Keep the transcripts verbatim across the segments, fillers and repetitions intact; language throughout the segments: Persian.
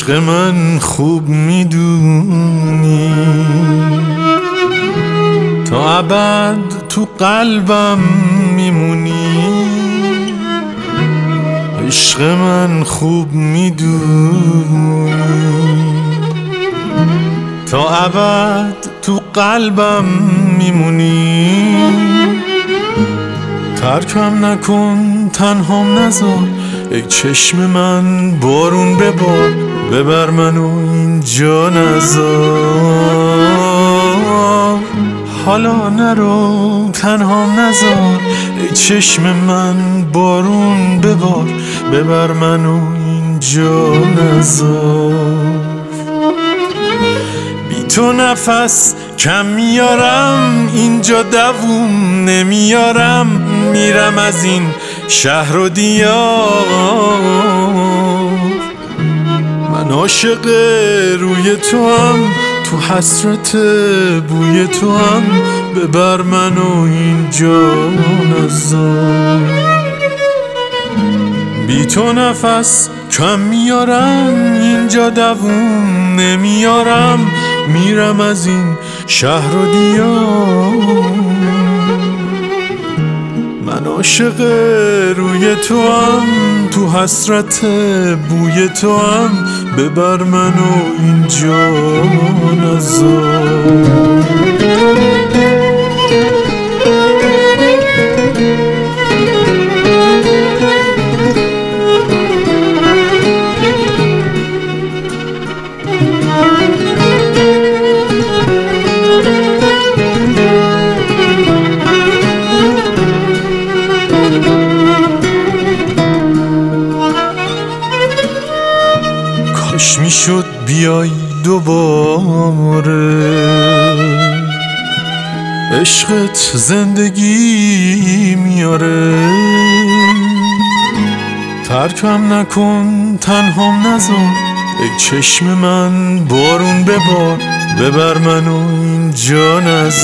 عشق من خوب میدونی تا ابد تو قلبم میمونی. عشق من خوب میدونی تا ابد تو قلبم میمونی. ترکم نکن تنهام نذار ای چشم من بارون ببار، ببر منو اینجا نذار. حالا نرو تنهام نذار ای چشم من بارون ببار، ببر منو اینجا نذار. بی تو نفس کم میارم اینجا دووم نمیارم، میرم از این شهر و دیار. من عاشق روی تو هم، تو حسرت بوی تو هم، ببر منو اینجا نذار. بی تو نفس کم میارم اینجا دووم نمیارم، میرم از این شهر و دیار. من عاشق روی تو هم، تو حسرت بوی تو هم، ببر منو اینجا نذار. کاش میشد بیای دوباره، عشقت زندگی میاره. ترکم نکن تنهام نذار ای چشم من بارون ببار، ببر منو اینجا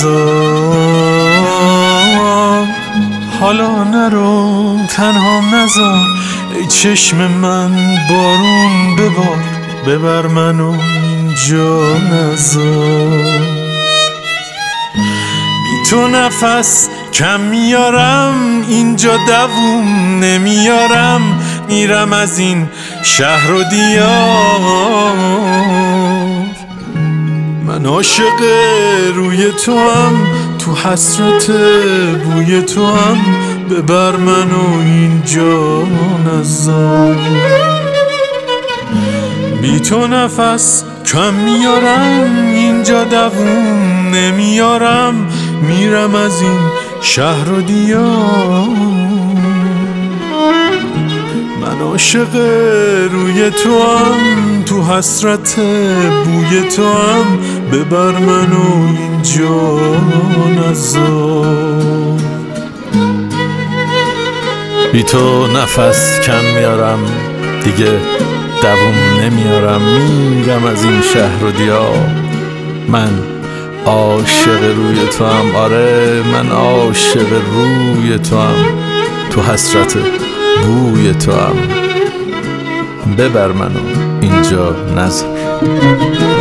نذار. حالا نرو تنهام نذار ای چشم من بارون ببار، ببر منو اینجا نذار. بی تو نفس کم میارم اینجا دووم نمیارم، میرم از این شهر و دیار. من عاشق روی تو هم، تو حسرت بوی تو هم، ببر منو اینجا نذار. بی تو نفس کم میارم اینجا دووم نمیارم، میرم از این شهر و دیار. من عاشق روی تو هم، تو حسرت بوی تو هم، ببر منو اینجا نذار. بی تو نفس کم میارم دیگه دووم نمیارم، میرم از این شهر و دیار. من عاشق روی تو هم، آره من عاشق روی تو هم، تو حسرت بوی تو هم، ببر منو اینجا نذار.